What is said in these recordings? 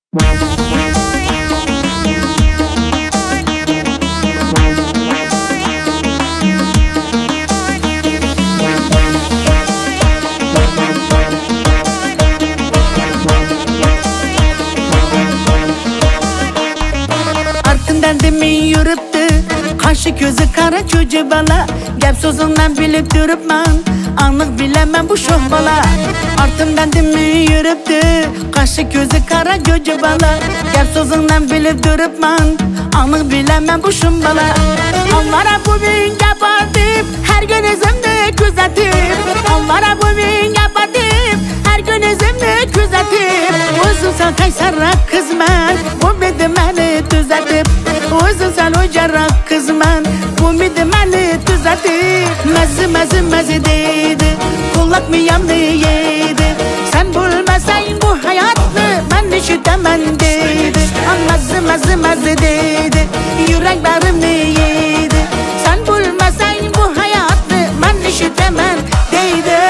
Artımdan demin yürüptü, kaşı gözü kara çocuğu bala. Gap sözünden bilip durupman, anlık bilemem bu şoh bala. Artımdan demin yürüptü, kaşı gözü kara çocuğu bala. Gap sözünden bilip durupman, anlık bilemem bu şoh bala. Onlara bu bin yapardım, her gün izimde gözetip. Onlara bu bin yapardım, her gün izimde gözetip. Uzun sen kaysarrak kızman, bu bedi beni düzeltip. Uzun sen ucarak kızman, bu bedi beni düzeltip. Mezi deydi, kulak mı yandı yedi. Sen bulmasan bu hayatı, ben işitemem deydi. Mezi deydi, yüreklerim yedi. Sen bulmasan bu hayatı, ben işitemem deydi.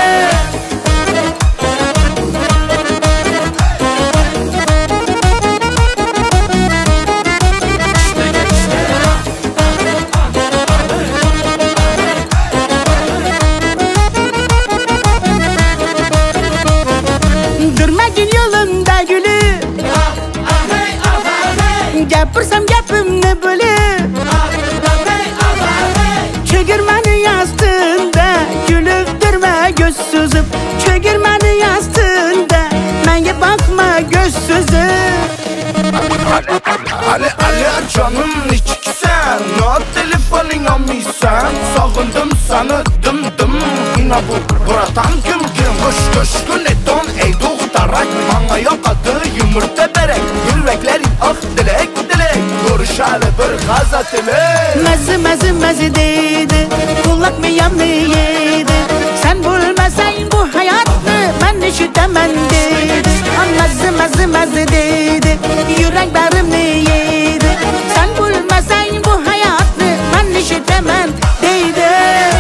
Yolunda gülü Yaparsam yapım ne böyle Çökürmeni yastığında Gülüp durma göz süzüp Çökürmeni yastığında Menge bakma göz süzüp Ali canım içkisen No telefonin almışsan Sağındım sana dım İna buradan kim Koş gün eton ey doğdarak Bana yokadı yumurta berek Yüreklerin ah dilek Görüşalı bir gazat ile Mezi deydi Kulak mı yandı yedi Sen bulmasan bu hayatı Ben işitemem deydi Mezi deydi Yüreklerim yedi Sen bulmasan bu hayatı Ben işitemem deydi.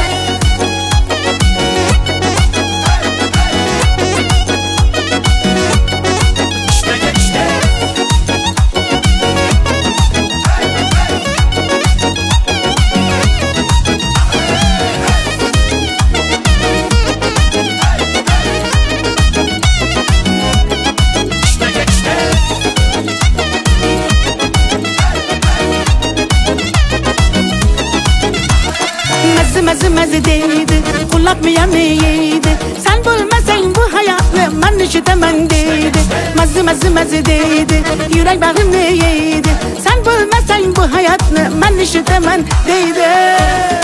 Mezi deydi Kulak mı yanı yedi Sen bulmasan bu hayatı Ben işitemem deydi Mezi deydi Yürek bağım yedi Sen bulmasan bu hayatı Ben işitemem deydi.